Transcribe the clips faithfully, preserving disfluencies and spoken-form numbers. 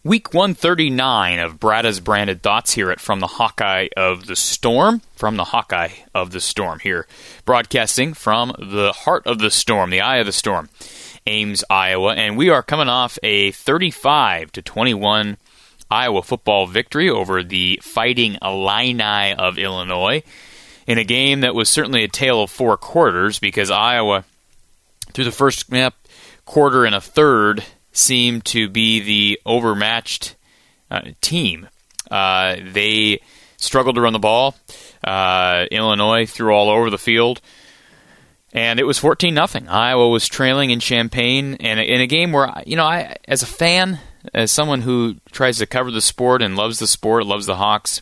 Week one thirty-nine of Brada's Branded Thoughts here at From the Hawkeye of the Storm. From the Hawkeye of the Storm here. Broadcasting from the heart of the storm, the eye of the storm, Ames, Iowa. And we are coming off a thirty-five to twenty-one Iowa football victory over the Fighting Illini of Illinois in a game that was certainly a tale of four quarters because Iowa, through the first yep, quarter and a third, seemed to be the overmatched uh, team. Uh, they struggled to run the ball. Uh, Illinois threw all over the field. And it was fourteen nothing. Iowa was trailing in Champaign. And in a game where, you know, I, as a fan, as someone who tries to cover the sport and loves the sport, loves the Hawks,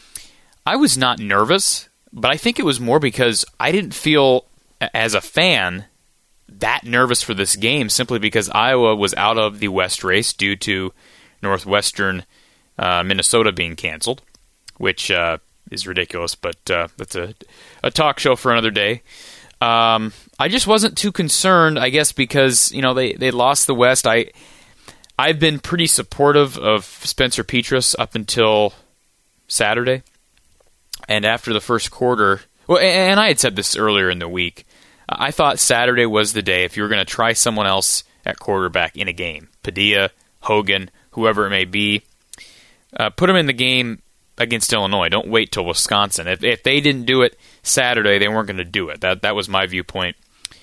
I was not nervous. But I think it was more because I didn't feel, as a fan, that nervous for this game simply because Iowa was out of the West race due to Northwestern uh, Minnesota being canceled, which uh, is ridiculous, but uh, that's a, a talk show for another day. Um, I just wasn't too concerned, I guess, because you know they, they lost the West. I I've been pretty supportive of Spencer Petras up until Saturday, and after the first quarter, well, and I had said this earlier in the week. I thought Saturday was the day if you were going to try someone else at quarterback in a game. Padilla, Hogan, whoever it may be. Uh, put them in the game against Illinois. Don't wait till Wisconsin. If, if they didn't do it Saturday, they weren't going to do it. That that was my viewpoint.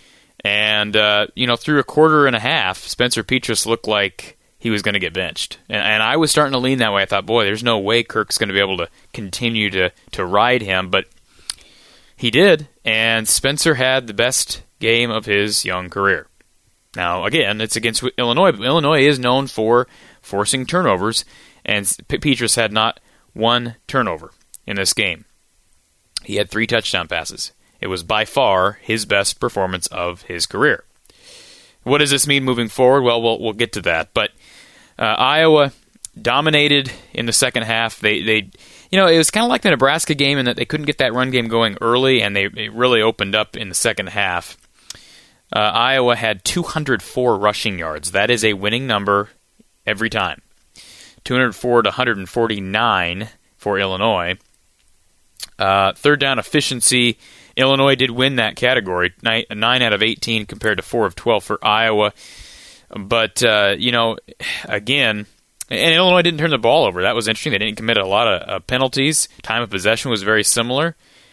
And, uh, you know, through a quarter and a half, Spencer Petras looked like he was going to get benched. And, and I was starting to lean that way. I thought, boy, there's no way Kirk's going to be able to continue to, to ride him. But he did, and Spencer had the best game of his young career. Now, again, it's against Illinois, but Illinois is known for forcing turnovers, and Petras had not one turnover in this game. He had three touchdown passes. It was by far his best performance of his career. What does this mean moving forward? Well, we'll, we'll get to that. But uh, Iowa dominated in the second half. They they... You know, it was kind of like the Nebraska game in that they couldn't get that run game going early, and they it really opened up in the second half. Uh, Iowa had two hundred four rushing yards. That is a winning number every time. two hundred four to one hundred forty-nine for Illinois. Uh, third down efficiency, Illinois did win that category, nine, nine out of eighteen compared to four of twelve for Iowa. But, uh, you know, again... And Illinois didn't turn the ball over. That was interesting. They didn't commit a lot of uh, penalties. Time of possession was very similar.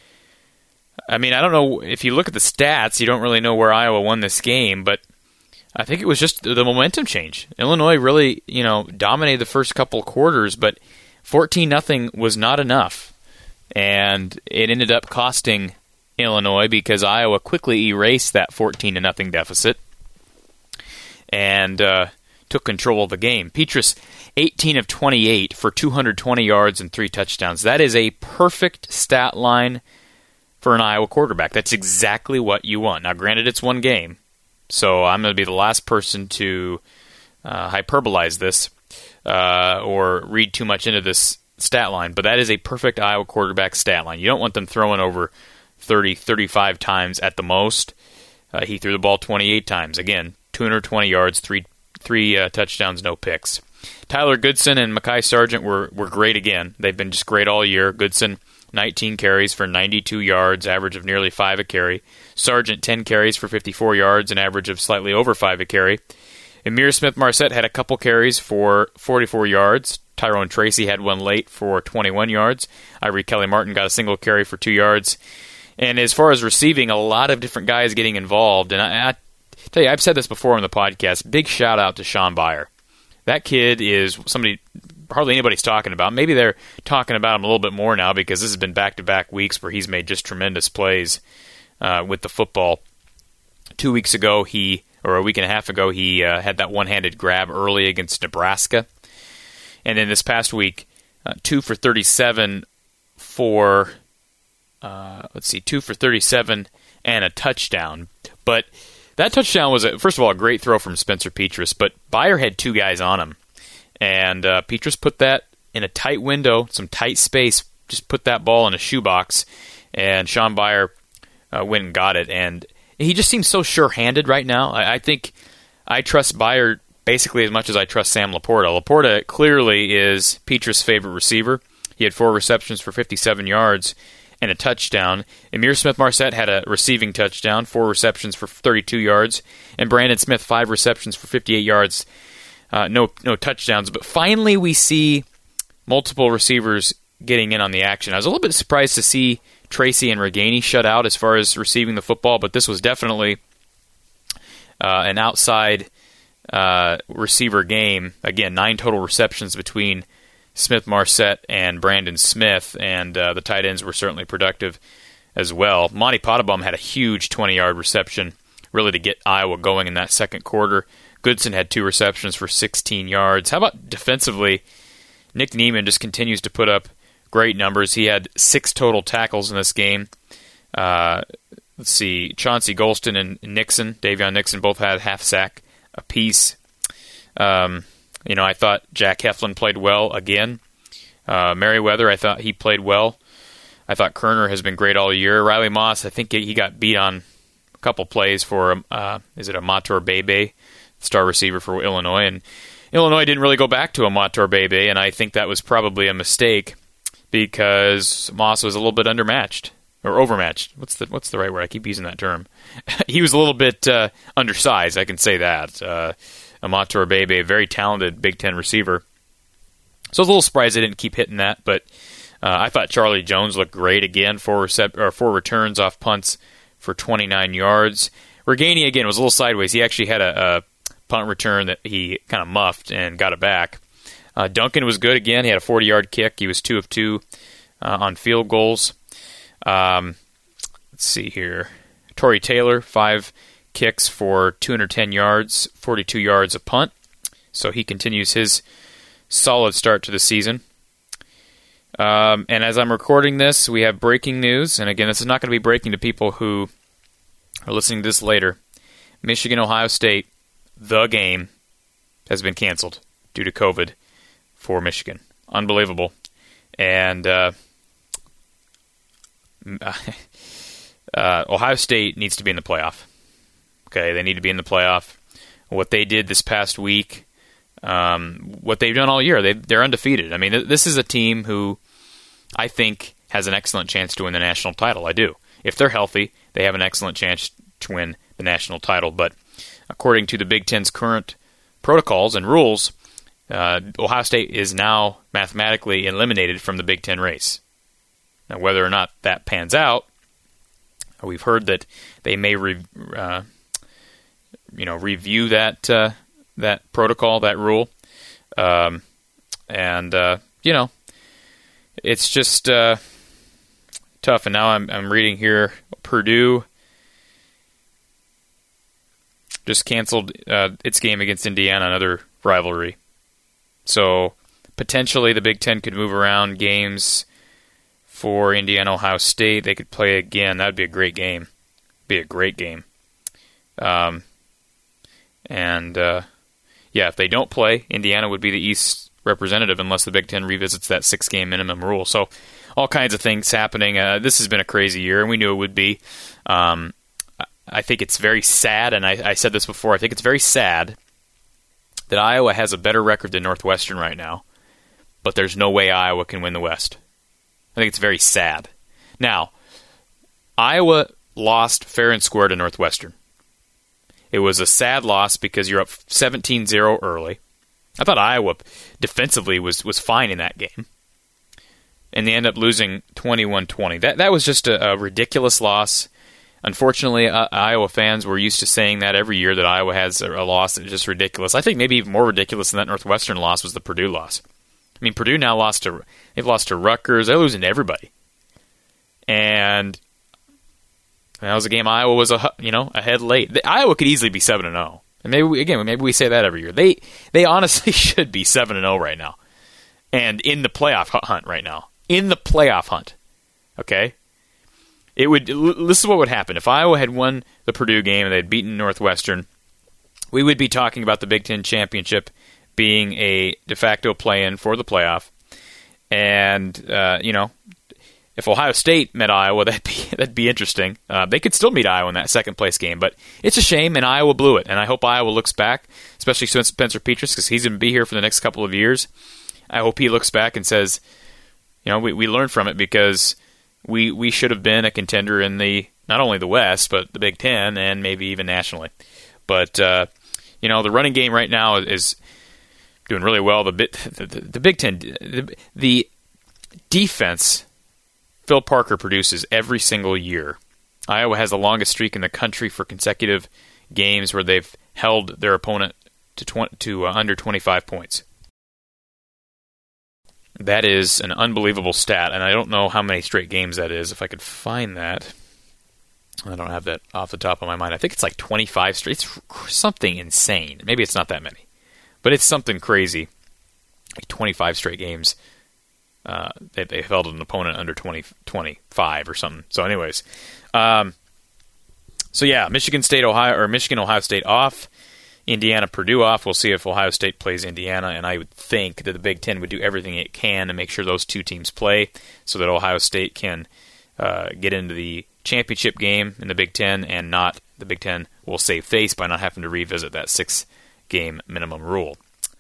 I mean, I don't know. If you look at the stats, you don't really know where Iowa won this game, but I think it was just the momentum change. Illinois really, you know, dominated the first couple quarters, but fourteen nothing was not enough. And it ended up costing Illinois because Iowa quickly erased that fourteen to nothing deficit and uh, took control of the game. Petras, eighteen of twenty-eight for two hundred twenty yards and three touchdowns. That is a perfect stat line for an Iowa quarterback. That's exactly what you want. Now, granted, it's one game, so I'm going to be the last person to uh, hyperbolize this uh, or read too much into this stat line, but that is a perfect Iowa quarterback stat line. You don't want them throwing over thirty, thirty-five times at the most. Uh, he threw the ball twenty-eight times. Again, two hundred twenty yards, three Three uh, touchdowns, no picks. Tyler Goodson and Mekhi Sargent were, were great again. They've been just great all year. Goodson, nineteen carries for ninety-two yards, average of nearly five a carry. Sargent, ten carries for fifty-four yards, an average of slightly over five a carry. Amir Smith-Marset had a couple carries for forty-four yards. Tyrone Tracy had one late for twenty-one yards. Ivory Kelly-Martin got a single carry for two yards. And as far as receiving, a lot of different guys getting involved. And I, I tell you, I've said this before on the podcast. Big shout out to Sean Beyer. That kid is somebody hardly anybody's talking about. Maybe they're talking about him a little bit more now because this has been back-to-back weeks where he's made just tremendous plays uh, with the football. Two weeks ago, he or a week and a half ago, he uh, had that one-handed grab early against Nebraska. And then this past week, uh, two for thirty-seven for, uh, let's see, two for thirty-seven and a touchdown. But that touchdown was, a, first of all, a great throw from Spencer Petras, but Beyer had two guys on him. And uh, Petras put that in a tight window, some tight space, just put that ball in a shoebox, and Sean Beyer uh, went and got it. And he just seems so sure-handed right now. I, I think I trust Beyer basically as much as I trust Sam Laporta. Laporta clearly is Petrus' favorite receiver. He had four receptions for fifty-seven yards and a touchdown. Ihmir Smith-Marsette had a receiving touchdown, four receptions for thirty-two yards, and Brandon Smith, five receptions for fifty-eight yards, uh, no no touchdowns. But finally we see multiple receivers getting in on the action. I was a little bit surprised to see Tracy and Reganey shut out as far as receiving the football, but this was definitely uh, an outside uh, receiver game. Again, nine total receptions between Smith-Marsette and Brandon Smith, and uh, the tight ends were certainly productive as well. Monty Pottebaum had a huge twenty-yard reception, really to get Iowa going in that second quarter. Goodson had two receptions for sixteen yards. How about defensively? Nick Niemann just continues to put up great numbers. He had six total tackles in this game. Uh, let's see, Chauncey Golston and Nixon, Davion Nixon, both had half sack apiece. Um, You know, I thought Jack Heflin played well again. Uh, Merriweather, I thought he played well. I thought Kerner has been great all year. Riley Moss, I think he got beat on a couple plays for, uh, is it a Mator Bebe, star receiver for Illinois. And Illinois didn't really go back to a Mator Bebe, and I think that was probably a mistake because Moss was a little bit undermatched. Or overmatched. What's the what's the right word? I keep using that term. He was a little bit uh, undersized, I can say that. Uh Amator Bebe, a very talented Big Ten receiver. So I was a little surprised they didn't keep hitting that, but uh, I thought Charlie Jones looked great again, four, recep- or four returns off punts for twenty-nine yards. Reganey, again, was a little sideways. He actually had a, a punt return that he kind of muffed and got it back. Uh, Duncan was good again. He had a forty-yard kick. He was two of two uh, on field goals. Um, let's see here. Torrey Taylor, five kicks for two hundred ten yards, forty-two yards a punt. So he continues his solid start to the season. Um, and as I'm recording this, we have breaking news. And again, this is not going to be breaking to people who are listening to this later. Michigan-Ohio State, the game, has been canceled due to COVID for Michigan. Unbelievable. And uh, uh, Ohio State needs to be in the playoff. Okay, they need to be in the playoff. What they did this past week, um, what they've done all year, they, they're undefeated. I mean, th- this is a team who I think has an excellent chance to win the national title. I do. If they're healthy, they have an excellent chance to win the national title. But according to the Big Ten's current protocols and rules, uh, Ohio State is now mathematically eliminated from the Big Ten race. Now, whether or not that pans out, we've heard that they may re- uh, you know, review that uh, that protocol, that rule, um, and uh, you know, it's just uh, tough. And now I'm I'm reading here, Purdue just canceled uh, its game against Indiana, another rivalry. So potentially the Big Ten could move around games for Indiana, Ohio State. They could play again. That would be a great game. Be a great game. Um. And, uh, yeah, if they don't play, Indiana would be the East representative unless the Big Ten revisits that six-game minimum rule. So all kinds of things happening. Uh, this has been a crazy year, and we knew it would be. Um, I think it's very sad, and I, I said this before, I think it's very sad that Iowa has a better record than Northwestern right now, but there's no way Iowa can win the West. I think it's very sad. Now, Iowa lost fair and square to Northwestern. It was a sad loss because you're up seventeen zero early. I thought Iowa defensively was, was fine in that game. And they end up losing twenty-one twenty. That that was just a, a ridiculous loss. Unfortunately, uh, Iowa fans were used to saying that every year that Iowa has a, a loss that's just ridiculous. I think maybe even more ridiculous than that Northwestern loss was the Purdue loss. I mean, Purdue now lost to they've lost to Rutgers. They're losing to everybody. And that was a game Iowa was a you know ahead late. The, Iowa could easily be seven and zero, and maybe we, again maybe we say that every year. They they honestly should be seven and zero right now, and in the playoff hunt right now. In the playoff hunt, okay. It would. This is what would happen if Iowa had won the Purdue game and they'd beaten Northwestern. We would be talking about the Big Ten championship being a de facto play-in for the playoff, and uh, you know. if Ohio State met Iowa, that'd be that'd be interesting. Uh, they could still meet Iowa in that second place game, but it's a shame, and Iowa blew it. And I hope Iowa looks back, especially Spencer Petras, because he's going to be here for the next couple of years. I hope he looks back and says, you know, we we learned from it because we we should have been a contender in the not only the West but the Big Ten and maybe even nationally. But uh, you know, the running game right now is doing really well. The the, the, the Big Ten, the, the defense Phil Parker produces every single year. Iowa has the longest streak in the country for consecutive games where they've held their opponent to twenty, to uh, under twenty-five points. That is an unbelievable stat, and I don't know how many straight games that is. If I could find that, I don't have that off the top of my mind. I think it's like twenty-five straight. It's something insane. Maybe it's not that many, but it's something crazy. Like twenty-five straight games. Uh, they, they held an opponent under twenty, twenty-five or something. So anyways, um, so yeah, Michigan State, Ohio, or Michigan, Ohio State off. Indiana, Purdue off. We'll see if Ohio State plays Indiana, and I would think that the Big Ten would do everything it can to make sure those two teams play so that Ohio State can uh, get into the championship game in the Big Ten, and not the Big Ten will save face by not having to revisit that six-game minimum rule.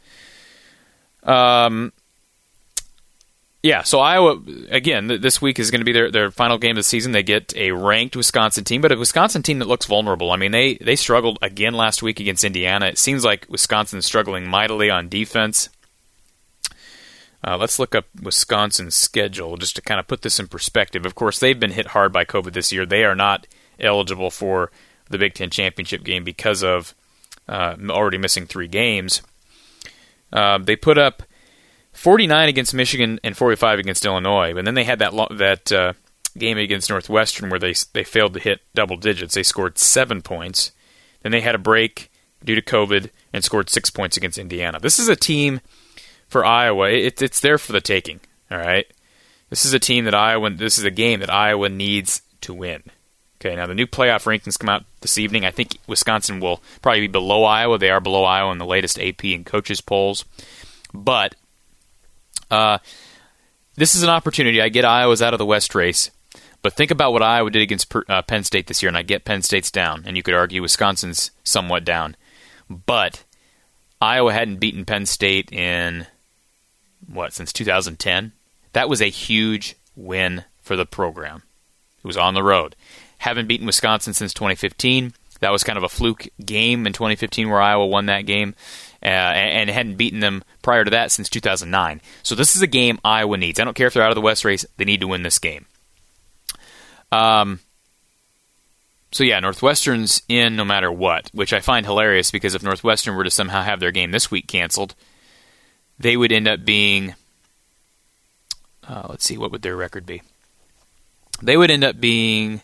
Um. Yeah, so Iowa, again, this week is going to be their, their final game of the season. They get a ranked Wisconsin team, but a Wisconsin team that looks vulnerable. I mean, they, they struggled again last week against Indiana. It seems like Wisconsin is struggling mightily on defense. Uh, let's look up Wisconsin's schedule just to kind of put this in perspective. Of course, they've been hit hard by COVID this year. They are not eligible for the Big Ten championship game because of uh, already missing three games. Uh, they put up forty-nine against Michigan and forty-five against Illinois, but then they had that lo- that uh, game against Northwestern where they they failed to hit double digits. They scored seven points. Then they had a break due to COVID and scored six points against Indiana. This is a team for Iowa. It, it's there for the taking. All right, this is a team that Iowa. This is a game that Iowa needs to win. Okay, now the new playoff rankings come out this evening. I think Wisconsin will probably be below Iowa. They are below Iowa in the latest A P and coaches polls, but Uh, this is an opportunity. I get Iowa's out of the West race, but think about what Iowa did against uh, Penn State this year, and I get Penn State's down, and you could argue Wisconsin's somewhat down. But Iowa hadn't beaten Penn State in, what, since two thousand ten? That was a huge win for the program. It was on the road. Haven't beaten Wisconsin since twenty fifteen. That was kind of a fluke game in twenty fifteen where Iowa won that game. Uh, and hadn't beaten them prior to that since two thousand nine. So this is a game Iowa needs. I don't care if they're out of the West race. They need to win this game. Um. So yeah, Northwestern's in no matter what, which I find hilarious because if Northwestern were to somehow have their game this week canceled, they would end up being, uh, let's see, what would their record be? They would end up being,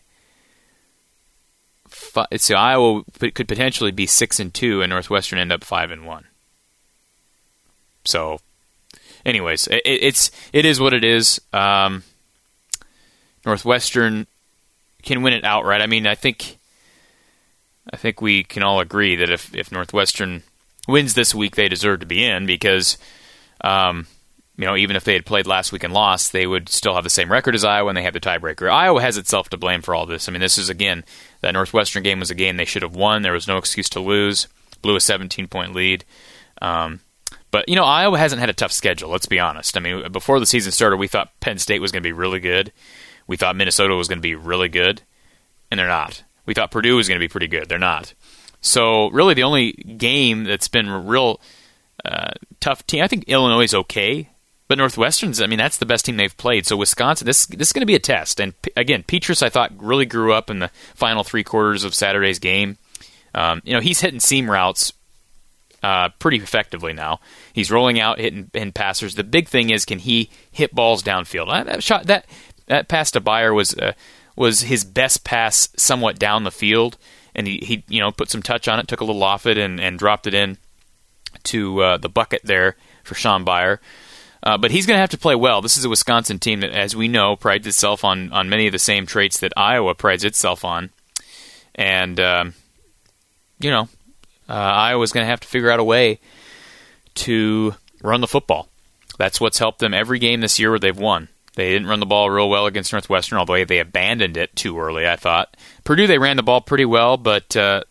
so Iowa could potentially be six and two, and Northwestern end up five and one. So, anyways, it, it's it is what it is. Um, Northwestern can win it outright. I mean, I think I think we can all agree that if, if Northwestern wins this week, they deserve to be in because, um, you know, even if they had played last week and lost, they would still have the same record as Iowa, and they have the tiebreaker. Iowa has itself to blame for all this. I mean, this is, again, that Northwestern game was a game they should have won. There was no excuse to lose. Blew a seventeen-point lead. Um, but, you know, Iowa hasn't had a tough schedule, let's be honest. I mean, before the season started, we thought Penn State was going to be really good. We thought Minnesota was going to be really good, and they're not. We thought Purdue was going to be pretty good. They're not. So, really, the only game that's been a real uh, tough team, I think Illinois is okay. But Northwestern's, I mean, that's the best team they've played. So Wisconsin, this this is going to be a test. And again, Petras, I thought, really grew up in the final three quarters of Saturday's game. Um, you know, he's hitting seam routes uh, pretty effectively now. He's rolling out, hitting, hitting passers. The big thing is, can he hit balls downfield? That shot, that that pass to Bayer was uh, was his best pass, somewhat down the field, and he, he you know put some touch on it, took a little off it, and, and dropped it in to uh, the bucket there for Sean Bayer. Uh, but he's going to have to play well. This is a Wisconsin team that, as we know, prides itself on, on many of the same traits that Iowa prides itself on. And, um, you know, uh, Iowa's going to have to figure out a way to run the football. That's what's helped them every game this year where they've won. They didn't run the ball real well against Northwestern, although they abandoned it too early, I thought. Purdue, they ran the ball pretty well, but uh,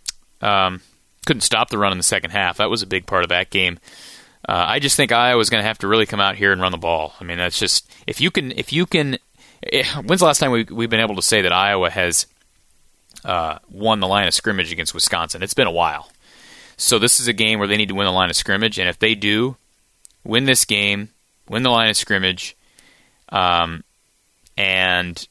um, couldn't stop the run in the second half. That was a big part of that game. Uh, I just think Iowa's going to have to really come out here and run the ball. I mean, that's just if you can. If you can, it, when's the last time we, we've been able to say that Iowa has uh, won the line of scrimmage against Wisconsin? It's been a while. So this is a game where they need to win the line of scrimmage, and if they do win this game, win the line of scrimmage, um, and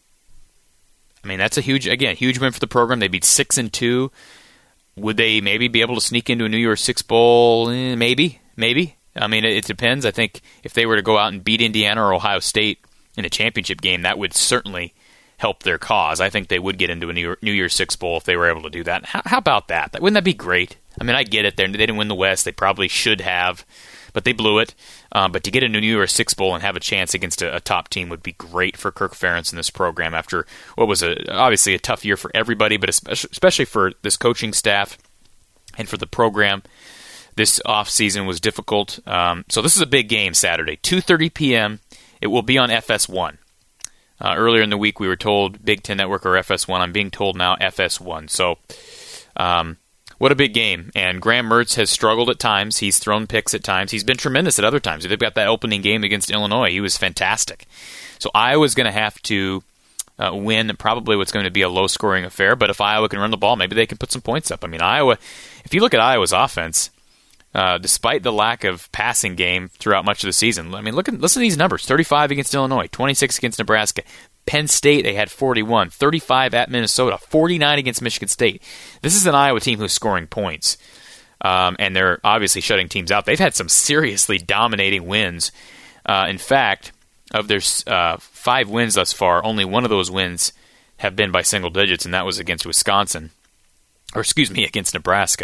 I mean that's a huge, again, huge win for the program. They beat six and two. Would they maybe be able to sneak into a New Year's Six bowl? Eh, maybe, maybe. I mean, it, it depends. I think if they were to go out and beat Indiana or Ohio State in a championship game, that would certainly help their cause. I think they would get into a New, New Year's Six bowl if they were able to do that. How, how about that? Wouldn't that be great? I mean, I get it. They're, they didn't win the West. They probably should have, but they blew it. Uh, but to get into a New Year's Six bowl and have a chance against a, a top team would be great for Kirk Ferentz and this program after what was a, obviously a tough year for everybody, but especially, especially for this coaching staff and for the program. This offseason was difficult. Um, so this is a big game Saturday, two thirty p.m. It will be on F S one. Uh, earlier in the week we were told Big Ten Network or F S one. I'm being told now F S one. So um, what a big game. And Graham Mertz has struggled at times. He's thrown picks at times. He's been tremendous at other times. They've got that opening game against Illinois. He was fantastic. So Iowa's going to have to uh, win probably what's going to be a low-scoring affair. But if Iowa can run the ball, maybe they can put some points up. I mean, Iowa, if you look at Iowa's offense, Uh, despite the lack of passing game throughout much of the season. I mean, look at listen to these numbers. thirty-five against Illinois, twenty-six against Nebraska. Penn State, they had forty-one. thirty-five at Minnesota, forty-nine against Michigan State. This is an Iowa team who's scoring points. Um, and they're obviously shutting teams out. They've had some seriously dominating wins. Uh, in fact, of their uh, five wins thus far, only one of those wins have been by single digits, and that was against Wisconsin. Or, excuse me, against Nebraska.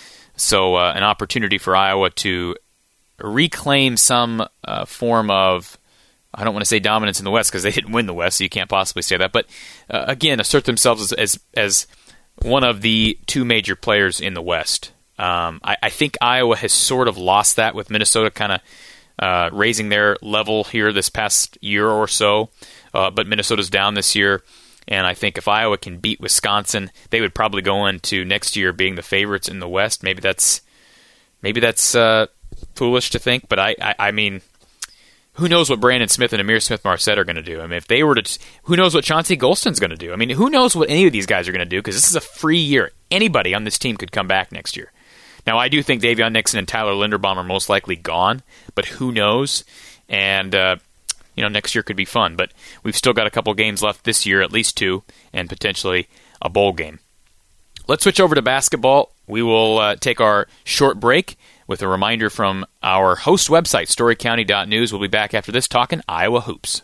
So uh, an opportunity for Iowa to reclaim some uh, form of, I don't want to say dominance in the West because they didn't win the West, so you can't possibly say that. But uh, again, assert themselves as, as as one of the two major players in the West. Um, I, I think Iowa has sort of lost that with Minnesota kind of uh, raising their level here this past year or so. Uh, but Minnesota's down this year. And I think if Iowa can beat Wisconsin, they would probably go into next year being the favorites in the West. Maybe that's maybe that's uh, foolish to think, but I, I, I mean, who knows what Brandon Smith and Amir Smith-Marset are going to do? I mean, if they were to, who knows what Chauncey Golston's going to do? I mean, who knows what any of these guys are going to do? Because this is a free year. Anybody on this team could come back next year. Now, I do think Davion Nixon and Tyler Linderbaum are most likely gone, but who knows? And uh, you know, next year could be fun, but we've still got a couple games left this year, at least two, and potentially a bowl game. Let's switch over to basketball. We will uh, take our short break with a reminder from our host website, story county dot news. We'll be back after this talking Iowa hoops.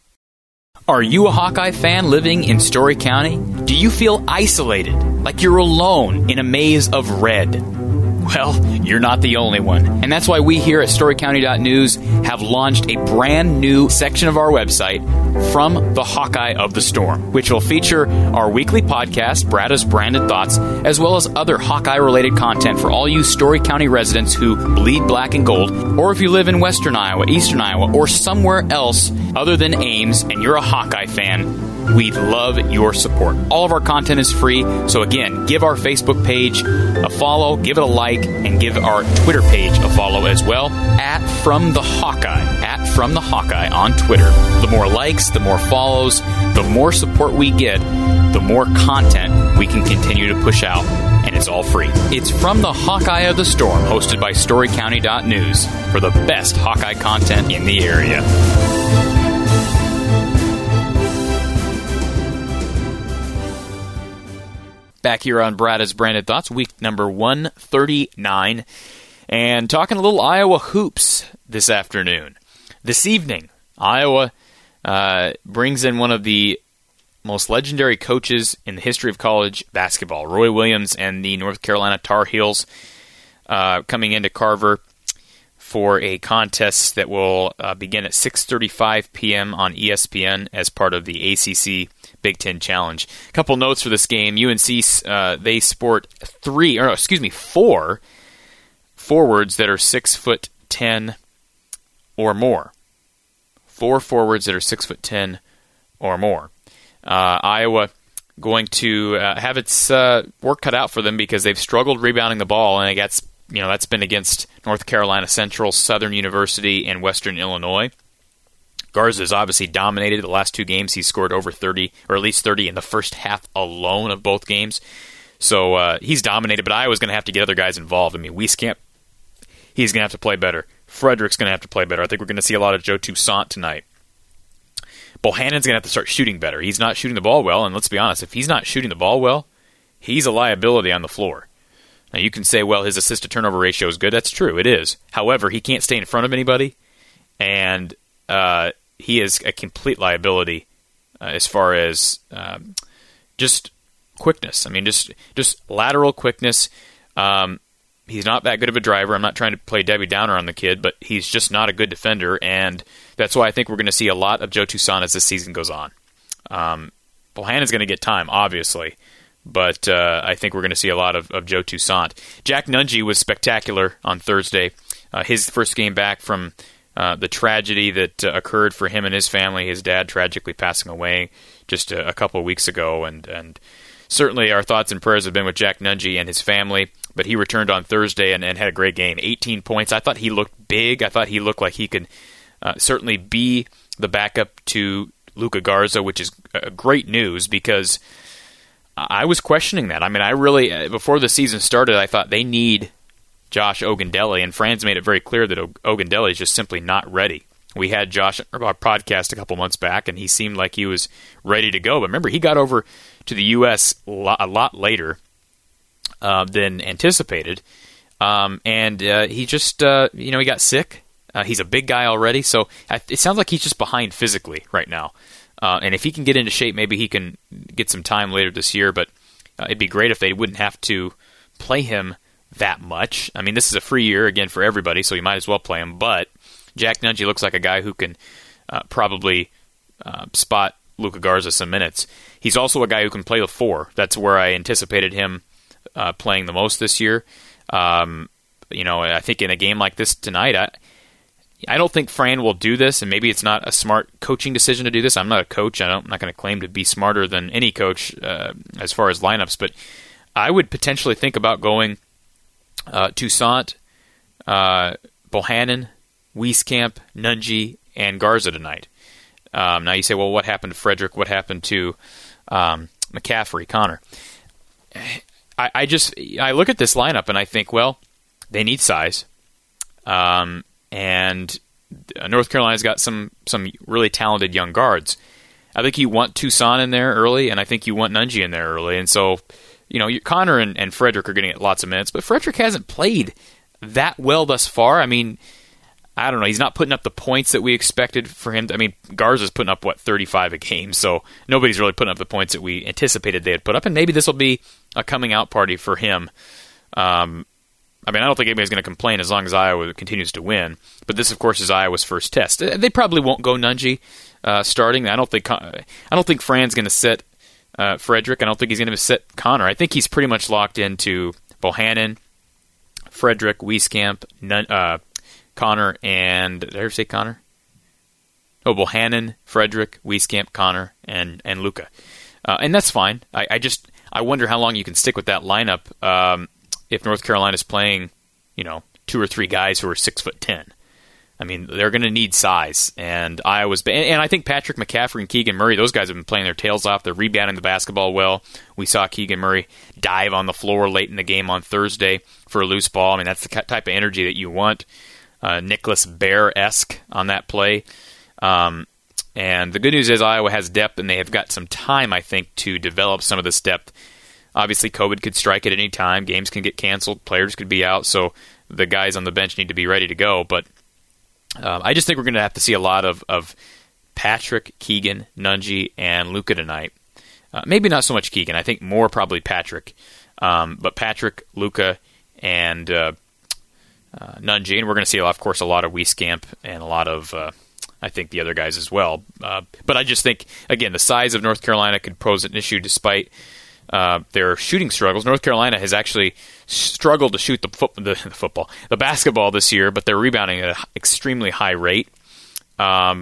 Are you a Hawkeye fan living in Story County? Do you feel isolated, like you're alone in a maze of red? Well, you're not the only one. And that's why we here at story county dot news have launched a brand new section of our website, From the Hawkeye of the Storm, which will feature our weekly podcast, Bradda's Branded Thoughts, as well as other Hawkeye-related content for all you Story County residents who bleed black and gold, or if you live in western Iowa, eastern Iowa, or somewhere else other than Ames, and you're a Hawkeye fan, we'd love your support. All of our content is free, so again, give our Facebook page a follow, give it a like, and give our Twitter page a follow as well, at From the Hawkeye, at From the Hawkeye on Twitter. The more likes, the more follows, the more support we get, the more content we can continue to push out, and it's all free. It's From the Hawkeye of the Storm, hosted by story county dot news, for the best Hawkeye content in the area. Back here on Bradda's Branded Thoughts, week number one thirty-nine, and talking a little Iowa hoops this afternoon. This evening, Iowa uh, brings in one of the most legendary coaches in the history of college basketball, Roy Williams and the North Carolina Tar Heels, uh, coming into Carver for a contest that will uh, begin at six thirty-five p.m. on E S P N as part of the A C C Big Ten Challenge. A couple notes for this game. U N C, uh, they sport three, or no, excuse me, four forwards that are six foot ten or more. four forwards that are six foot ten or more. Uh, Iowa going to uh, have its uh, work cut out for them because they've struggled rebounding the ball, and that's you know that's been against North Carolina Central, Southern University, and Western Illinois. Garza has obviously dominated the last two games. He's scored over thirty, or at least thirty in the first half alone of both games. So uh, he's dominated, but Iowa's going to have to get other guys involved. I mean, Wieskamp, he's going to have to play better. Frederick's going to have to play better. I think we're going to see a lot of Joe Toussaint tonight. Bohannon's going to have to start shooting better. He's not shooting the ball well, and let's be honest, if he's not shooting the ball well, he's a liability on the floor. Now, you can say, well, his assist-to-turnover ratio is good. That's true. It is. However, he can't stay in front of anybody, and uh, he is a complete liability uh, as far as um, just quickness. I mean, just just lateral quickness. Um, he's not that good of a driver. I'm not trying to play Debbie Downer on the kid, but he's just not a good defender, and that's why I think we're going to see a lot of Joe Toussaint as this season goes on. Um, Bohannon's going to get time, obviously, but uh, I think we're going to see a lot of, of Joe Toussaint. Jack Nunge was spectacular on Thursday. Uh, his first game back from uh, the tragedy that uh, occurred for him and his family, his dad tragically passing away just a, a couple of weeks ago, and and certainly our thoughts and prayers have been with Jack Nunge and his family, but he returned on Thursday and, and had a great game. eighteen points. I thought he looked big. I thought he looked like he could uh, certainly be the backup to Luka Garza, which is uh, great news because I was questioning that. I mean, I really, before the season started, I thought they need Josh Ogundele, and Franz made it very clear that Ogundele is just simply not ready. We had Josh on our podcast a couple months back, and he seemed like he was ready to go. But remember, he got over to the U S a lot, a lot later uh, than anticipated, um, and uh, he just, uh, you know, he got sick. Uh, he's a big guy already, so it sounds like he's just behind physically right now. Uh, and if he can get into shape, maybe he can get some time later this year. But uh, it'd be great if they wouldn't have to play him that much. I mean, this is a free year, again, for everybody, so you might as well play him. But Jack Nunge looks like a guy who can uh, probably uh, spot Luka Garza some minutes. He's also a guy who can play the four. That's where I anticipated him uh, playing the most this year. Um, you know, I think in a game like this tonight, I, I don't think Fran will do this, and maybe it's not a smart coaching decision to do this. I'm not a coach. I don't, I'm not going to claim to be smarter than any coach uh, as far as lineups, but I would potentially think about going uh, Toussaint, uh, Bohannon, Wieskamp, Nunge, and Garza tonight. Um, now you say, well, what happened to Frederick? What happened to um, McCaffrey, Connor? I, I just I look at this lineup and I think, well, they need size, um, and North Carolina's got some some really talented young guards. I think you want Toussaint in there early, and I think you want Nunge in there early, and so you know Connor and, and Frederick are going to get lots of minutes, but Frederick hasn't played that well thus far. I mean, I don't know. He's not putting up the points that we expected for him. I mean, Garza's putting up, what, thirty-five a game, so nobody's really putting up the points that we anticipated they'd put up, and maybe this will be a coming-out party for him. Um, I mean, I don't think anybody's going to complain as long as Iowa continues to win, but this, of course, is Iowa's first test. They probably won't go Nunge uh, starting. I don't think I don't think Fran's going to sit uh, Frederick. I don't think he's going to sit Connor. I think he's pretty much locked into Bohannon, Frederick, Wieskamp, Nun, uh Connor, and did I ever say Connor? Oh, Bohannon, Frederick, Wieskamp, Connor, and and Luka, uh, and that's fine. I, I just I wonder how long you can stick with that lineup um, if North Carolina's playing, you know, two or three guys who are six foot ten. I mean, they're going to need size, and Iowa's and, and I think Patrick McCaffrey and Keegan Murray, those guys have been playing their tails off. They're rebounding the basketball well. We saw Keegan Murray dive on the floor late in the game on Thursday for a loose ball. I mean, that's the type of energy that you want. Uh, Nicholas Bear-esque on that play. Um, and the good news is Iowa has depth, and they have got some time, I think, to develop some of this depth. Obviously, COVID could strike at any time. Games can get canceled. Players could be out. So the guys on the bench need to be ready to go. But um, I just think we're going to have to see a lot of, of Patrick, Keegan, Nunge, and Luka tonight. Uh, maybe not so much Keegan. I think more probably Patrick. Um, but Patrick, Luka, and uh, Uh, Nunge, and we're going to see, of course, a lot of Wieskamp and a lot of, uh, I think, the other guys as well. Uh, but I just think, again, the size of North Carolina could pose an issue despite uh, their shooting struggles. North Carolina has actually struggled to shoot the, foot, the, the football, the basketball this year, but they're rebounding at an extremely high rate. Um,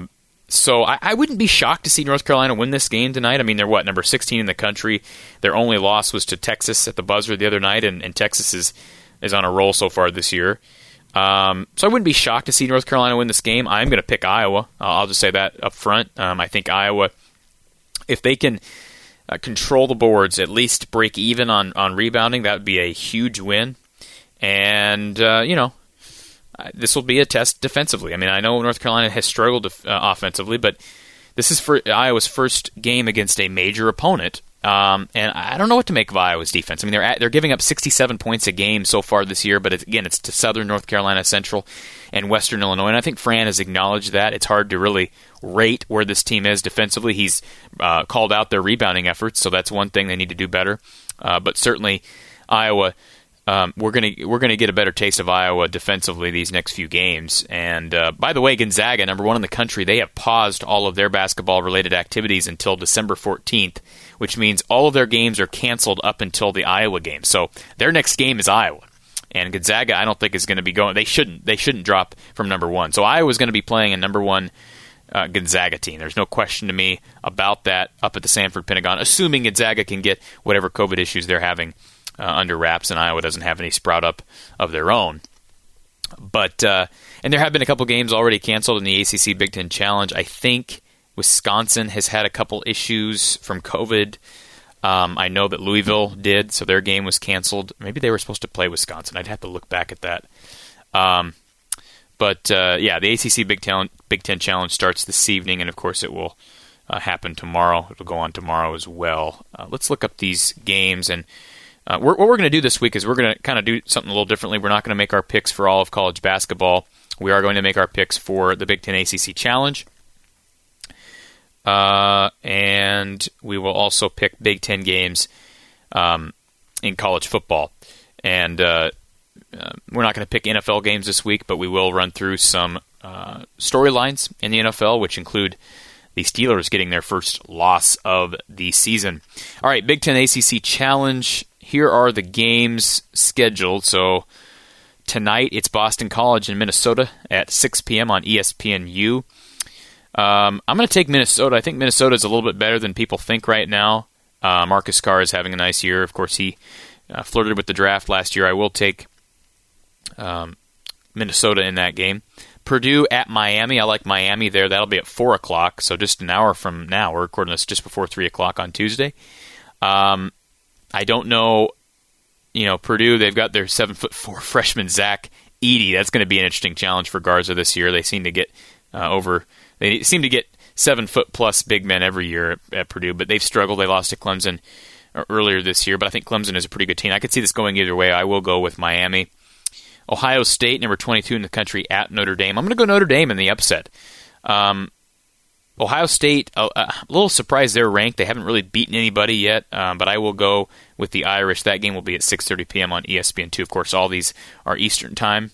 so I, I wouldn't be shocked to see North Carolina win this game tonight. I mean, they're what, number sixteen in the country. Their only loss was to Texas at the buzzer the other night, and, and Texas is, is on a roll so far this year. Um, so I wouldn't be shocked to see North Carolina win this game. I'm going to pick Iowa. Uh, I'll just say that up front. Um, I think Iowa, if they can uh, control the boards, at least break even on, on rebounding, that would be a huge win. And, uh, you know, uh, this will be a test defensively. I mean, I know North Carolina has struggled def- uh, offensively, but this is for Iowa's first game against a major opponent. Um, and I don't know what to make of Iowa's defense. I mean, they're at, they're giving up sixty-seven points a game so far this year, but it's, again, it's to Southern North Carolina, Central, and Western Illinois. And I think Fran has acknowledged that. It's hard to really rate where this team is defensively. He's uh, called out their rebounding efforts, so that's one thing they need to do better. Uh, but certainly, Iowa, um, we're gonna we're gonna get a better taste of Iowa defensively these next few games. And uh, by the way, Gonzaga, number one in the country, they have paused all of their basketball-related activities until December fourteenth. Which means all of their games are canceled up until the Iowa game. So their next game is Iowa. And Gonzaga, I don't think, is going to be going. They shouldn't They shouldn't drop from number one. So Iowa's going to be playing a number one uh, Gonzaga team. There's no question to me about that up at the Sanford Pentagon, assuming Gonzaga can get whatever COVID issues they're having uh, under wraps and Iowa doesn't have any sprout up of their own. But uh, and there have been a couple games already canceled in the A C C Big Ten Challenge. I think Wisconsin has had a couple issues from COVID. Um, I know that Louisville did, so their game was canceled. Maybe they were supposed to play Wisconsin. I'd have to look back at that. Um, but, uh, yeah, the A C C Big Ten, Big Ten Challenge starts this evening, and, of course, it will uh, happen tomorrow. It will go on tomorrow as well. Uh, let's look up these games. And uh, we're, what we're going to do this week is we're going to kind of do something a little differently. We're not going to make our picks for all of college basketball. We are going to make our picks for the Big Ten A C C Challenge. Uh, and we will also pick Big Ten games um, in college football. And uh, uh, we're not going to pick N F L games this week, but we will run through some uh, storylines in the N F L, which include the Steelers getting their first loss of the season. All right, Big Ten A C C Challenge. Here are the games scheduled. So tonight it's Boston College in Minnesota at six p.m. on E S P N U. Um, I'm going to take Minnesota. I think Minnesota is a little bit better than people think right now. Uh, Marcus Carr is having a nice year. Of course, he uh, flirted with the draft last year. I will take um, Minnesota in that game. Purdue at Miami. I like Miami there. That'll be at four o'clock, so just an hour from now. We're recording this just before three o'clock on Tuesday. Um, I don't know, you know, Purdue, they've got their seven foot four freshman Zach Edey. That's going to be an interesting challenge for Garza this year. They seem to get uh, over... They seem to get seven-foot-plus big men every year at, at Purdue, but they've struggled. They lost to Clemson earlier this year, but I think Clemson is a pretty good team. I could see this going either way. I will go with Miami. Ohio State, number twenty-two in the country, at Notre Dame. I'm going to go Notre Dame in the upset. Um, Ohio State, uh, a little surprised they're ranked. They haven't really beaten anybody yet, um, but I will go with the Irish. That game will be at six thirty p.m. on E S P N two. Of course, all these are Eastern time.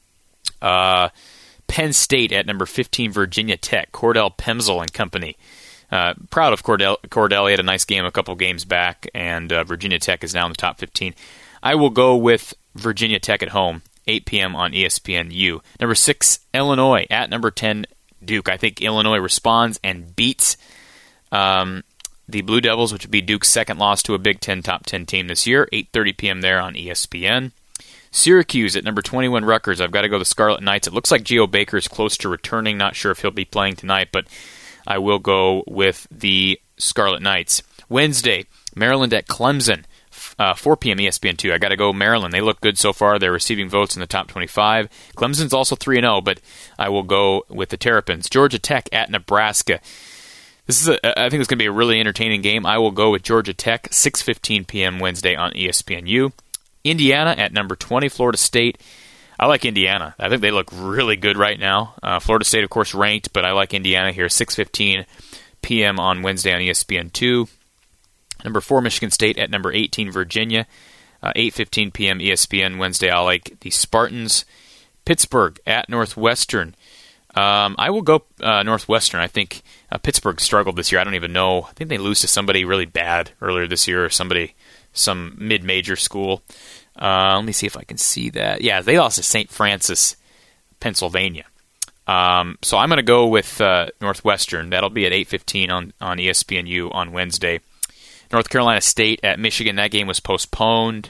Uh Penn State at number fifteen, Virginia Tech, Cordell Pemsl and company. Uh, proud of Cordell. Cordell. He had a nice game a couple games back, and uh, Virginia Tech is now in the top fifteen. I will go with Virginia Tech at home, eight p.m. on E S P N U. Number six, Illinois at number ten, Duke. I think Illinois responds and beats um, the Blue Devils, which would be Duke's second loss to a Big Ten top ten team this year, eight thirty p.m. there on E S P N. Syracuse at number twenty-one, Rutgers. I've got to go the Scarlet Knights. It looks like Geo Baker is close to returning. Not sure if he'll be playing tonight, but I will go with the Scarlet Knights. Wednesday, Maryland at Clemson, uh, four p.m. E S P N two. I got to go Maryland. They look good so far. They're receiving votes in the top twenty-five. Clemson's also three and oh, but I will go with the Terrapins. Georgia Tech at Nebraska. This is, a, I think it's going to be a really entertaining game. I will go with Georgia Tech, six fifteen p.m. Wednesday on E S P N U. Indiana at number twenty, Florida State. I like Indiana. I think they look really good right now. Uh, Florida State, of course, ranked, but I like Indiana here. six fifteen p.m. on Wednesday on E S P N two. Number four, Michigan State at number eighteen, Virginia. Uh, eight fifteen p.m. E S P N Wednesday. I like the Spartans. Pittsburgh at Northwestern. Um, I will go uh, Northwestern. I think uh, Pittsburgh struggled this year. I don't even know. I think they lose to somebody really bad earlier this year, or somebody, some mid-major school. Uh, let me see if I can see that. Yeah, they lost to Saint Francis, Pennsylvania. Um, so I'm going to go with uh, Northwestern. That'll be at eight fifteen on, on E S P N U on Wednesday. North Carolina State at Michigan. That game was postponed.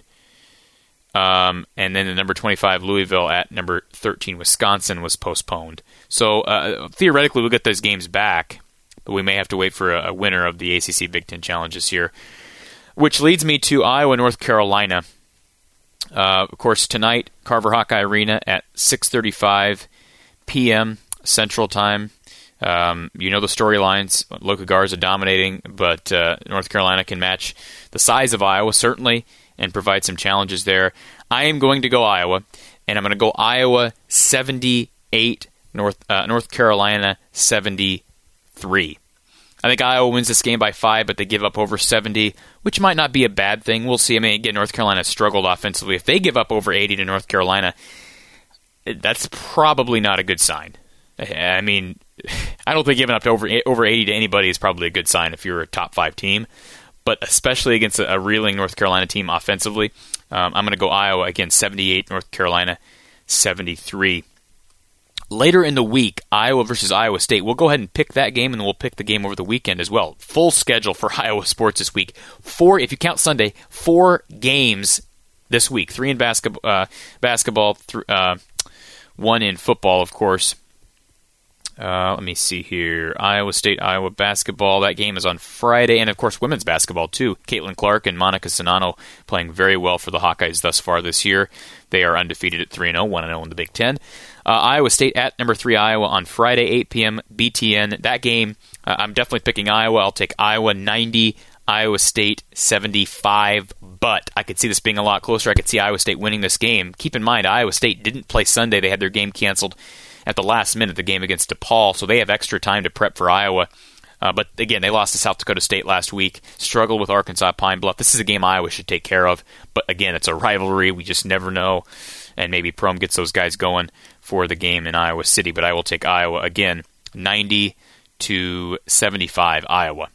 Um, and then the number twenty-five Louisville at number thirteen Wisconsin was postponed. So uh, theoretically we'll get those games back, but we may have to wait for a, a winner of the A C C Big Ten Challenge this year. Which leads me to Iowa, North Carolina. Uh, of course, tonight, Carver Hawkeye Arena at six thirty-five p.m. Central Time. Um, you know the storylines. Luka Garza dominating, but uh, North Carolina can match the size of Iowa, certainly, and provide some challenges there. I am going to go Iowa, and I'm going to go Iowa seventy-eight, North uh, North Carolina seventy-three. I think Iowa wins this game by five, but they give up over seventy, which might not be a bad thing. We'll see. I mean, again, North Carolina struggled offensively. If they give up over eighty to North Carolina, that's probably not a good sign. I mean, I don't think giving up to over over eighty to anybody is probably a good sign if you're a top five team, but especially against a, a reeling North Carolina team offensively. Um, I'm going to go Iowa, again, seventy-eight, North Carolina seventy-three. Later in the week, Iowa versus Iowa State. We'll go ahead and pick that game, and then we'll pick the game over the weekend as well. Full schedule for Iowa sports this week. Four, if you count Sunday, four games this week. Three in basketball, uh, basketball, th- uh, one in football, of course. Uh, let me see here. Iowa State, Iowa basketball. That game is on Friday. And, of course, women's basketball, too. Caitlin Clark and Monica Sonano playing very well for the Hawkeyes thus far this year. They are undefeated at three and oh, one and oh in the Big Ten. Uh, Iowa State at number three Iowa on Friday, eight p.m. B T N. That game, uh, I'm definitely picking Iowa. I'll take Iowa ninety, Iowa State seventy-five. But I could see this being a lot closer. I could see Iowa State winning this game. Keep in mind, Iowa State didn't play Sunday. They had their game canceled at the last minute, the game against DePaul, so they have extra time to prep for Iowa. Uh, but again, they lost to South Dakota State last week, struggled with Arkansas Pine Bluff. This is a game Iowa should take care of. But again, it's a rivalry. We just never know. And maybe Prom gets those guys going for the game in Iowa City. But I will take Iowa again, ninety to seventy-five, Iowa.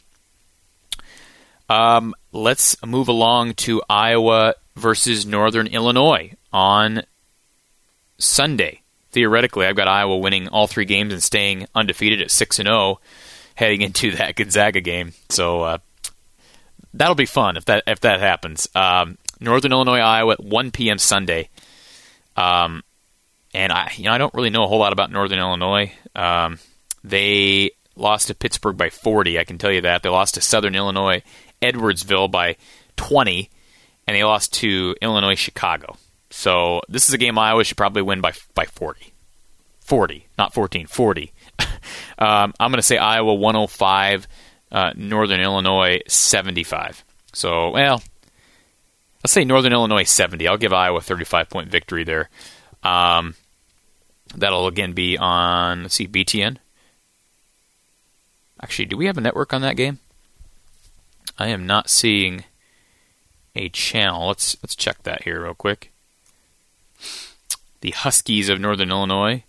Um, let's move along to Iowa versus Northern Illinois on Sunday. Theoretically, I've got Iowa winning all three games and staying undefeated at six and oh heading into that Gonzaga game. So uh, that'll be fun if that if that happens. Um, Northern Illinois, Iowa at one p.m. Sunday. Um, and I, you know, I don't really know a whole lot about Northern Illinois. Um, they lost to Pittsburgh by forty. I can tell you that. They lost to Southern Illinois, Edwardsville by twenty, and they lost to Illinois Chicago. So this is a game Iowa should probably win by by forty. forty, not fourteen, forty. um, I'm going to say Iowa one oh five, uh, Northern Illinois seventy-five. So, well, let's say Northern Illinois seventy. I'll give Iowa a thirty-five point victory there. Um, that'll again be on, let's see, B T N. Actually, do we have a network on that game? I am not seeing a channel. Let's let's check that here real quick. The Huskies of Northern Illinois.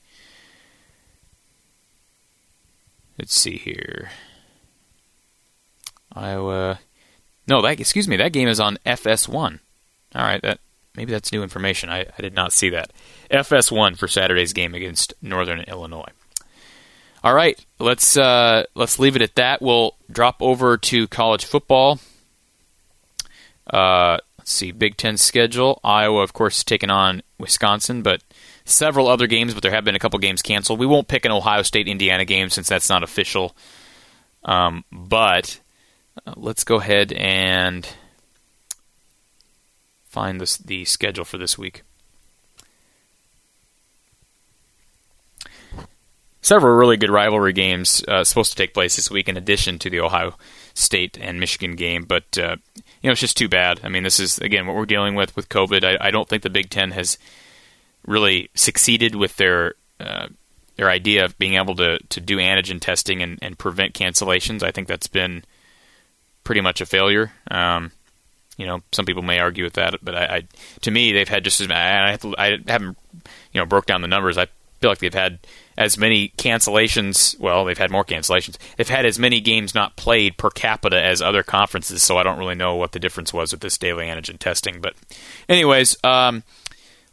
Let's see here. Iowa. No, that excuse me. That game is on F S one. All right, that maybe that's new information. I, I did not see that. F S one for Saturday's game against Northern Illinois. All right, let's uh, let's leave it at that. We'll drop over to college football. Uh, let's see, Big Ten schedule. Iowa, of course, taking on Wisconsin, but several other games, but there have been a couple games canceled. We won't pick an Ohio State-Indiana game since that's not official. Um, but uh, let's go ahead and find this, the schedule for this week. Several really good rivalry games uh, supposed to take place this week in addition to the Ohio State and Michigan game, but uh, you know, it's just too bad. I mean, this is, again, what we're dealing with with COVID. I, I don't think the Big Ten has really succeeded with their uh, their idea of being able to, to do antigen testing and, and prevent cancellations. I think that's been pretty much a failure. Um, you know, some people may argue with that, but I, I to me, they've had just as I, I haven't you know broke down the numbers. I feel like they've had as many cancellations. Well, they've had more cancellations. They've had as many games not played per capita as other conferences, so I don't really know what the difference was with this daily antigen testing. But anyways, um,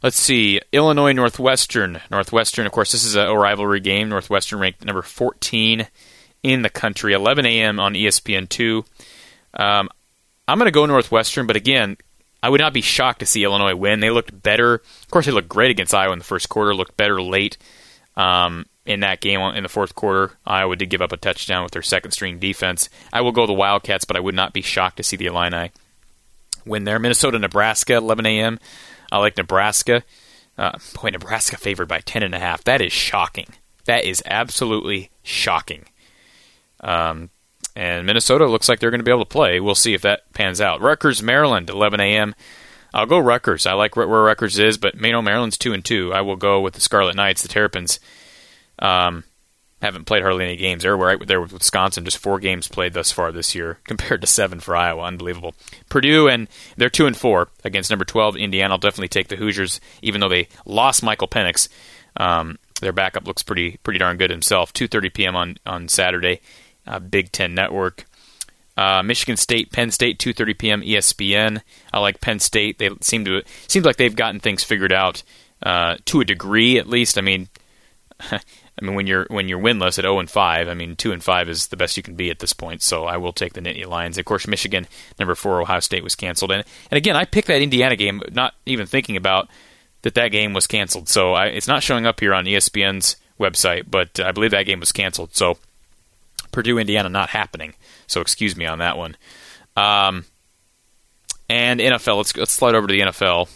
Let's see. Illinois Northwestern. Northwestern, of course, this is a rivalry game. Northwestern ranked number fourteen in the country. eleven a.m. on E S P N two. Um, I'm going to go Northwestern, but again, I would not be shocked to see Illinois win. They looked better. Of course, they looked great against Iowa in the first quarter. Looked better late um, in that game in the fourth quarter. Iowa did give up a touchdown with their second-string defense. I will go the Wildcats, but I would not be shocked to see the Illini win there. Minnesota, Nebraska, eleven a.m. I like Nebraska. Uh, boy, Nebraska favored by ten and a half. That is shocking. That is absolutely shocking. Um, and Minnesota looks like they're going to be able to play. We'll see if that pans out. Rutgers, Maryland, eleven a.m. I'll go Rutgers. I like where Rutgers is, but you know, Maryland's two and two. I will go with the Scarlet Knights, the Terrapins. Um, haven't played hardly any games. They're right there with Wisconsin. Just four games played thus far this year, compared to seven for Iowa. Unbelievable. Purdue, and they're two and four against number twelve Indiana. I'll definitely take the Hoosiers, even though they lost Michael Penix. Um, their backup looks pretty pretty darn good himself. two thirty p.m. on on Saturday, uh, Big Ten Network. Uh, Michigan State, Penn State, two thirty p.m. E S P N. I like Penn State. They seem to seems like they've gotten things figured out uh, to a degree, at least. I mean. I mean, when you're when you're winless at oh and five, I mean, two and five is the best you can be at this point. So I will take the Nittany Lions. Of course, Michigan, number four, Ohio State was canceled, and and again, I picked that Indiana game, not even thinking about that that game was canceled. So I, it's not showing up here on E S P N's website, but I believe that game was canceled. So Purdue, Indiana, not happening. So excuse me on that one. Um, and N F L. Let's let's slide over to the N F L,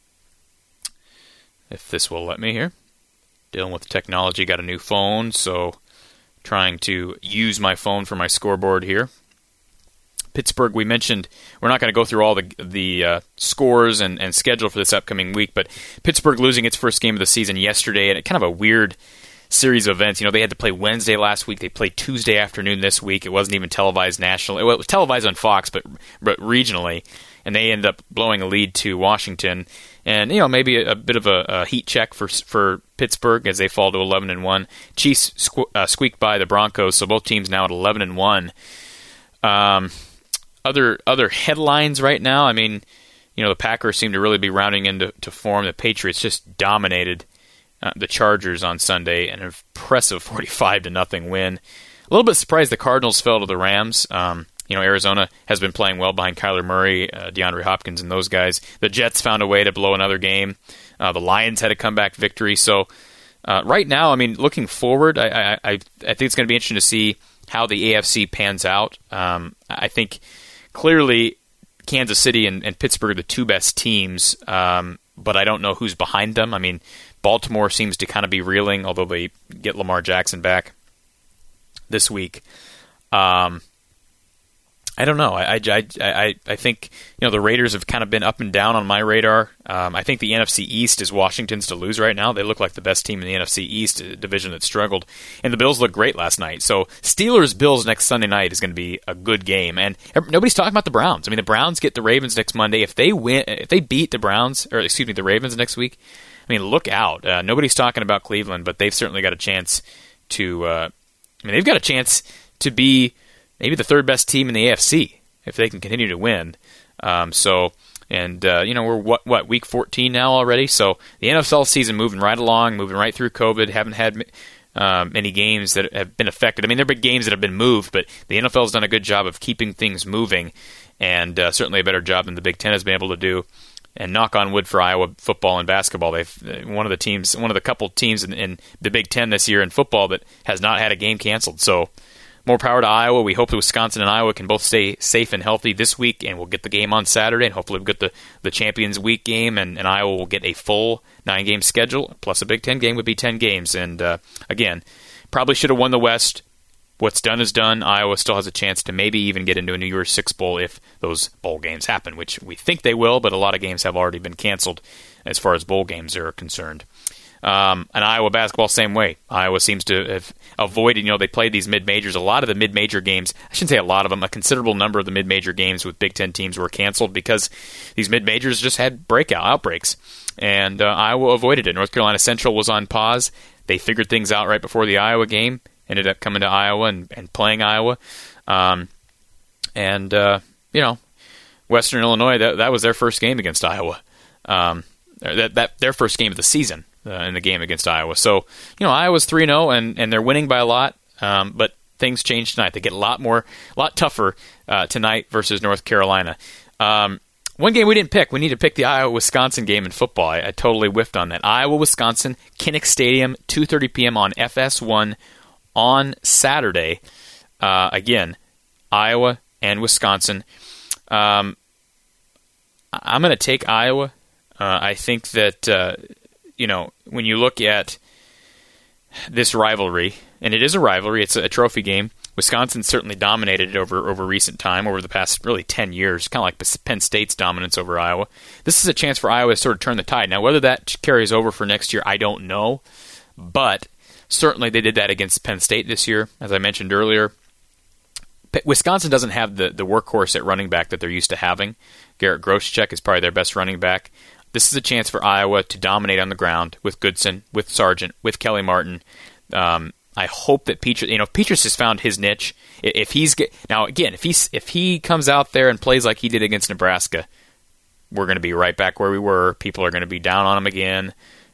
if this will let me here. Dealing with technology, got a new phone, so trying to use my phone for my scoreboard here. Pittsburgh, we mentioned, we're not going to go through all the the uh, scores and, and schedule for this upcoming week, but Pittsburgh losing its first game of the season yesterday, and kind of a weird series of events. You know, they had to play Wednesday last week. They played Tuesday afternoon this week. It wasn't even televised nationally. Well, it was televised on Fox, but, but regionally, and they ended up blowing a lead to Washington. And, you know, maybe a, a bit of a, a heat check for for Pittsburgh as they fall to eleven and one. Chiefs sque- uh, squeaked by the Broncos, so both teams now at eleven and one. Um, other other headlines right now, I mean, you know, the Packers seem to really be rounding into to form. The Patriots just dominated uh, the Chargers on Sunday, an impressive forty-five to nothing win. A little bit surprised the Cardinals fell to the Rams. Um, You know, Arizona has been playing well behind Kyler Murray, uh, DeAndre Hopkins, and those guys. The Jets found a way to blow another game. Uh, the Lions had a comeback victory. So uh, right now, I mean, looking forward, I, I, I think it's going to be interesting to see how the A F C pans out. Um, I think clearly Kansas City and, and Pittsburgh are the two best teams, um, but I don't know who's behind them. I mean, Baltimore seems to kind of be reeling, although they get Lamar Jackson back this week. Um I don't know. I, I, I, I think, you know, the Raiders have kind of been up and down on my radar. Um, I think the N F C East is Washington's to lose right now. They look like the best team in the N F C East, a division that struggled. And the Bills look great last night. So Steelers-Bills next Sunday night is going to be a good game. And nobody's talking about the Browns. I mean, the Browns get the Ravens next Monday. If they win, if they beat the Browns, or excuse me, the Ravens next week, I mean, look out. Uh, nobody's talking about Cleveland, but they've certainly got a chance to, uh, I mean, they've got a chance to be maybe the third best team in the A F C if they can continue to win. Um, so, and uh, you know, we're what what week fourteen now already. So the N F L season moving right along, moving right through COVID. Haven't had um, many games that have been affected. I mean, there have been games that have been moved, but the N F L has done a good job of keeping things moving, and uh, certainly a better job than the Big Ten has been able to do. And knock on wood for Iowa football and basketball. They've one of the teams, one of the couple teams in, in the Big Ten this year in football that has not had a game canceled. So. More power to Iowa. We hope that Wisconsin and Iowa can both stay safe and healthy this week, and we'll get the game on Saturday, and hopefully we'll get the, the Champions Week game, and, and Iowa will get a full nine-game schedule, plus a Big Ten game would be ten games. And, uh, again, probably should have won the West. What's done is done. Iowa still has a chance to maybe even get into a New Year's Six Bowl if those bowl games happen, which we think they will, but a lot of games have already been canceled as far as bowl games are concerned. Um, and Iowa basketball, same way. Iowa seems to have avoided, you know, they played these mid-majors. A lot of the mid-major games, I shouldn't say a lot of them, a considerable number of the mid-major games with Big Ten teams were canceled because these mid-majors just had breakout outbreaks. And uh, Iowa avoided it. North Carolina Central was on pause. They figured things out right before the Iowa game, ended up coming to Iowa and, and playing Iowa. Um, and, uh, you know, Western Illinois, that, that was their first game against Iowa. Um that, that their first game of the season uh, in the game against Iowa. So, you know, Iowa's three and oh, and, and they're winning by a lot, um, but things change tonight. They get a lot more, a lot tougher uh, tonight versus North Carolina. Um, one game we didn't pick. We need to pick the Iowa-Wisconsin game in football. I, I totally whiffed on that. Iowa-Wisconsin, Kinnick Stadium, two thirty p.m. on F S one on Saturday. Uh, again, Iowa and Wisconsin. Um, I'm going to take Iowa. Uh, I think that, uh, you know, when you look at this rivalry, and it is a rivalry, it's a, a trophy game, Wisconsin certainly dominated it over, over recent time, over the past really ten years, kind of like Penn State's dominance over Iowa. This is a chance for Iowa to sort of turn the tide. Now, whether that carries over for next year, I don't know, but certainly they did that against Penn State this year, as I mentioned earlier. Wisconsin doesn't have the, the workhorse at running back that they're used to having. Garrett Groshchek is probably their best running back. This is a chance for Iowa to dominate on the ground with Goodson, with Sargent, with Kelly Martin. Um, I hope that Petras, you know, Petras has found his niche. If he's get, now again, if he's if he comes out there and plays like he did against Nebraska, we're going to be right back where we were. People are going to be down on him again.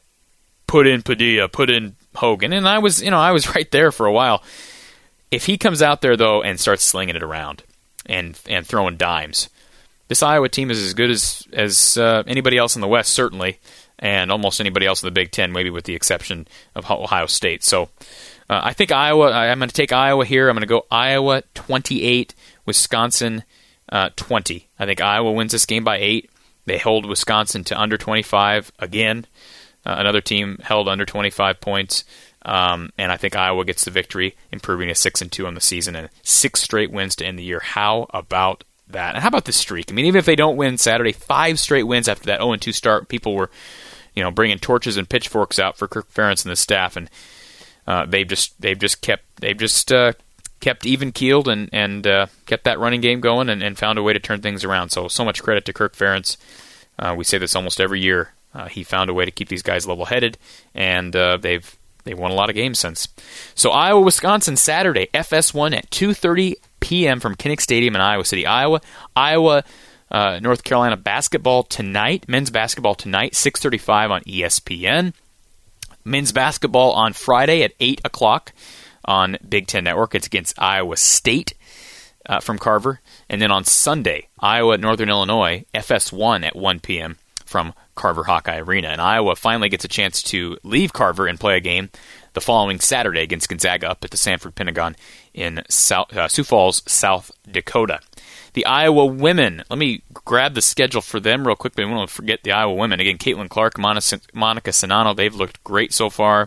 Put in Padilla, put in Hogan, and I was, you know, I was right there for a while. If he comes out there, though, and starts slinging it around and and throwing dimes, this Iowa team is as good as, as uh, anybody else in the West, certainly, and almost anybody else in the Big Ten, maybe with the exception of Ohio State. So uh, I think Iowa, I'm going to take Iowa here. I'm going to go Iowa twenty-eight, Wisconsin uh, twenty. I think Iowa wins this game by eight. They hold Wisconsin to under twenty-five again. Uh, another team held under twenty-five points. Um, and I think Iowa gets the victory, improving to six and two on the season and six straight wins to end the year. How about that? And how about the streak? I mean, even if they don't win Saturday, five straight wins after that oh and two start. People were, you know, bringing torches and pitchforks out for Kirk Ferentz and the staff, and uh, they've just they've just kept they've just uh, kept even keeled and and uh, kept that running game going and, and found a way to turn things around. So so much credit to Kirk Ferentz. Uh, we say this almost every year. Uh, he found a way to keep these guys level headed, and uh, they've. They've won a lot of games since. So Iowa, Wisconsin, Saturday, F S one at two thirty p.m. from Kinnick Stadium in Iowa City, Iowa. Iowa, uh, North Carolina basketball tonight, men's basketball tonight, six thirty-five on E S P N. Men's basketball on Friday at eight o'clock on Big Ten Network. It's against Iowa State uh, from Carver. And then on Sunday, Iowa, Northern Illinois, F S one at one p.m. from Carver Hawkeye Arena. And Iowa finally gets a chance to leave Carver and play a game the following Saturday against Gonzaga up at the Sanford Pentagon in South, uh, Sioux Falls, South Dakota. The Iowa women, let me grab the schedule for them real quickly. I won't forget the Iowa women. Again, Caitlin Clark, Monica Sinano, they've looked great so far.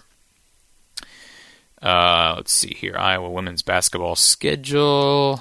Uh, let's see here, Iowa women's basketball schedule.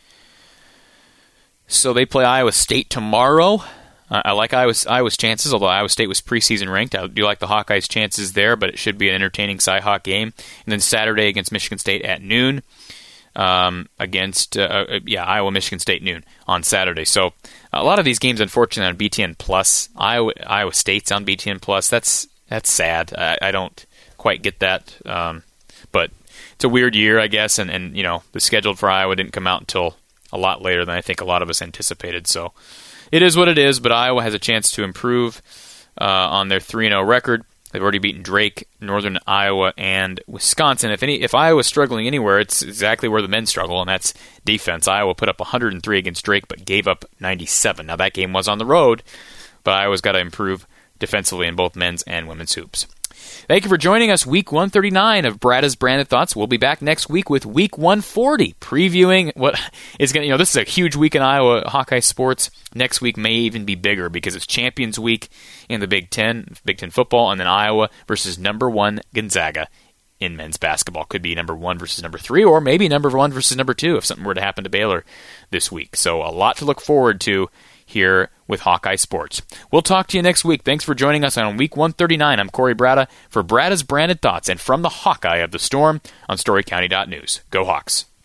So they play Iowa State tomorrow. Uh, I like Iowa's, Iowa's chances, although Iowa State was preseason ranked. I do like the Hawkeyes' chances there, but it should be an entertaining Cy-Hawk game. And then Saturday against Michigan State at noon. Um, against, uh, yeah, Iowa, Michigan State noon on Saturday. So a lot of these games, unfortunately, on B T N Plus. Iowa, Iowa State's on B T N Plus. That's that's sad. I, I don't quite get that. Um, but it's a weird year, I guess, and, and you know the schedule for Iowa didn't come out until a lot later than I think a lot of us anticipated. So it is what it is, but Iowa has a chance to improve uh, on their three and oh record. They've already beaten Drake, Northern Iowa, and Wisconsin. If any, if Iowa's struggling anywhere, it's exactly where the men struggle, and that's defense. Iowa put up one hundred three against Drake, but gave up ninety-seven. Now, that game was on the road, but Iowa's got to improve defensively in both men's and women's hoops. Thank you for joining us, Week one thirty-nine of Brada's Branded Thoughts. We'll be back next week with Week one forty, previewing what is going to, you know, this is a huge week in Iowa Hawkeye sports. Next week may even be bigger because it's Champions Week in the Big Ten, Big Ten football, and then Iowa versus number one Gonzaga in men's basketball. Could be number one versus number three, or maybe number one versus number two if something were to happen to Baylor this week. So a lot to look forward to here with Hawkeye Sports. We'll talk to you next week. Thanks for joining us on Week one thirty-nine. I'm Corey Brada for Brada's Branded Thoughts and from the Hawkeye of the Storm on Story County dot news. Go Hawks.